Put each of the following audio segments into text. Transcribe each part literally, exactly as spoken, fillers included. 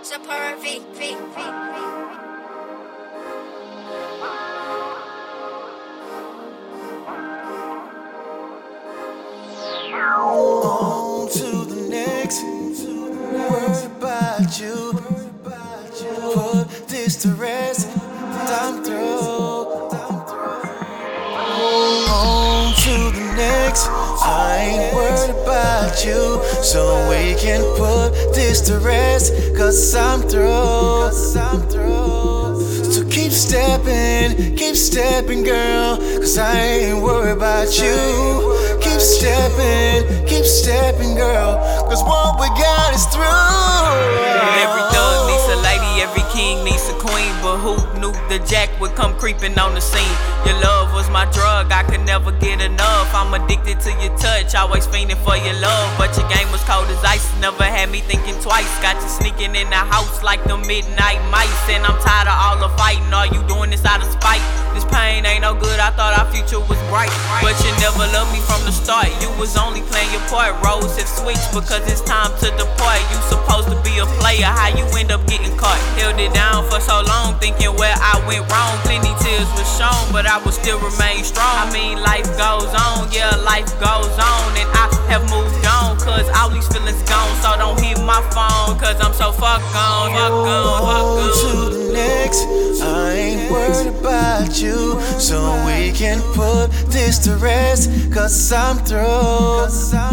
Super V V V. On to the next word about you. Put this to rest. I'm through. On to the next. I ain't worried about you, so we can put this to rest. Cause I'm through. So keep stepping, keep stepping, girl. Cause I ain't worried about you. Keep stepping, keep stepping, girl. Cause what we got is through. Every thug needs a lady, every king needs a queen. But who knew the jack would come creeping on the scene? Your love was my drug, I could never get enough. I'm addicted to your touch, always fiending for your love. But your game was cold as ice, never had me thinking twice. Got you sneaking in the house like the midnight mice. And I'm tired of all the fighting, all you doing is out of spite. This pain ain't no good, I thought our future was bright. But you never loved me from the start, you was only playing your part. Roles have switched because it's time to depart. You supposed to be a player, how you end up getting caught? Held it down for so long, thinking where I went wrong. Plenty tears were shown, but I would still remain strong. I mean, life goes on, yeah, life goes on. And I have moved on, cause all these feelings gone. So don't hit my phone, cause I'm so fuck on, fuck on, fuck on. To the next, I ain't worried about you, so we can put this to rest. Cause I'm through.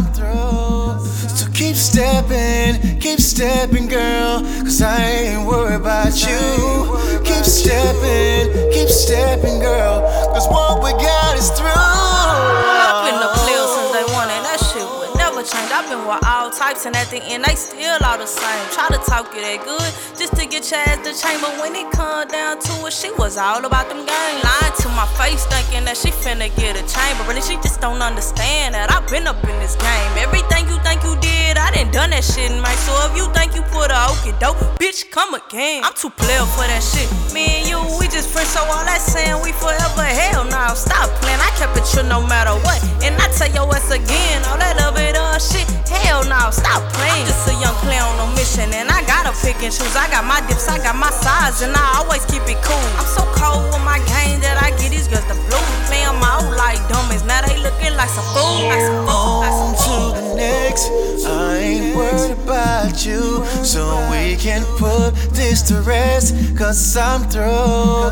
So keep stepping, keep stepping, girl. Cause I ain't worried about you. Keep stepping, keep stepping, girl. Cause what we got is through. I've been a player since they wanted that shit would never change. I've been with all types and at the end they still all the same. Try to talk you that good just to get your ass to change, but when it come down to it, she was all about them game. Lying to my face thinking that she finna get a chain, but really she just don't understand that I've been up in this game. Everything you think you did, I done done that shit in my. So if you think you put a okey doke, bitch, come again. I'm too player for that shit. Me and you, we just friends, so all that saying we forever. Hell no, stop playing. I kept it true no matter what, and I tell your ass again, all that of it uh shit. Hell no, stop playing. I'm just a young player on a mission, and I gotta pick and choose. I got my dips, I got my sides, and I always keep it cool. I'm so cold with my game that I get these girls the blue. Play 'em out like dummies, now they looking like some fool. Like some fool, like some fool. On to the next, I ain't worried about you, so we can put this to rest. Cause I'm through.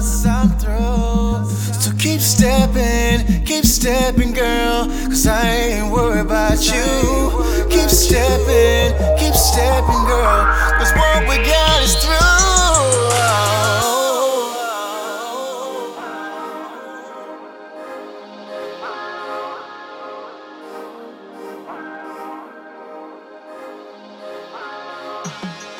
So keep stepping, keep stepping, girl. Cause I ain't worried about you. Keep stepping, keep stepping, girl. Cause what we got is through. Super